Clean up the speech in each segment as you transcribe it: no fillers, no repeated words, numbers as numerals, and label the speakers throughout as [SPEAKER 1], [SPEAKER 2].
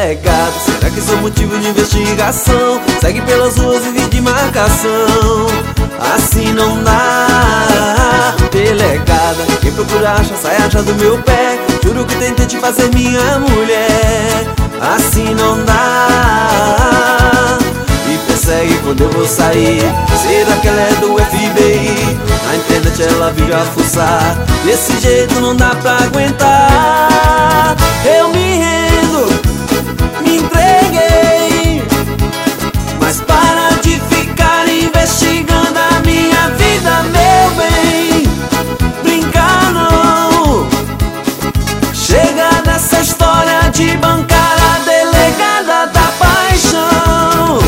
[SPEAKER 1] Delegado, será que sou motivo de investigação? Segue pelas ruas e vive de marcação. Assim não dá. Delegada, quem procura acha, sai acha do meu pé. Juro que tentei te fazer minha mulher. Assim não dá. Me persegue quando eu vou sair. Será que ela é do FBI? Na internet ela vive a fuçar. Desse jeito não dá pra aguentar. Eu me rendo, me entreguei. Mas para de ficar investigando a minha vida, meu bem. Brincar não. Chega dessa história de bancar a delegada da paixão.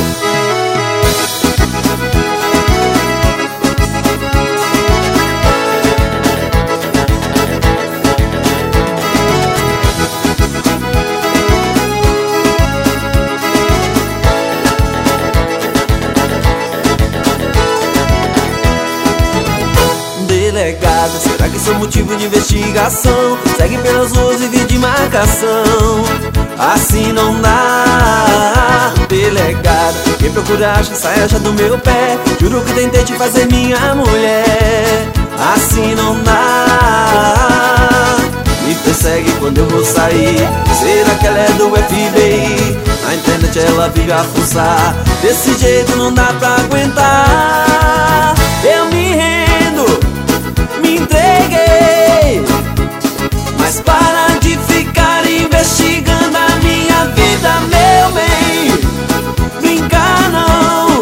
[SPEAKER 1] Delegado, será que sou motivo de investigação? Segue pelas ruas e vive de marcação. Assim não dá. Delegado, quem procura acha, sai acha do meu pé. Juro que tentei te fazer minha mulher. Assim não dá. Me persegue quando eu vou sair. Será que ela é do FBI? Na internet ela vive a fuçar. Desse jeito não dá pra aguentar. Eu me rendo, me entreguei. Mas para de ficar investigando a minha vida, meu bem. Brincar não.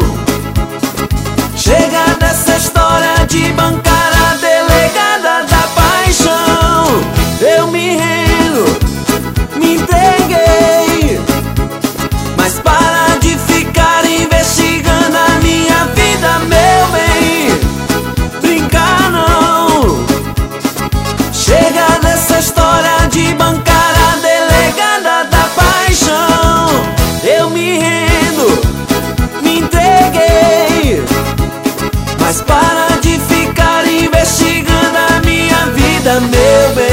[SPEAKER 1] Chega dessa história de bancar a delegada da paixão. Eu me rendo, me entreguei. Mas para de ficar investigando a minha vida, meu bem. Brincar não. Chega dessa história de bancar a delegada da paixão. Eu me rendo, me entreguei. Mas para de ficar investigando a minha vida, meu bem.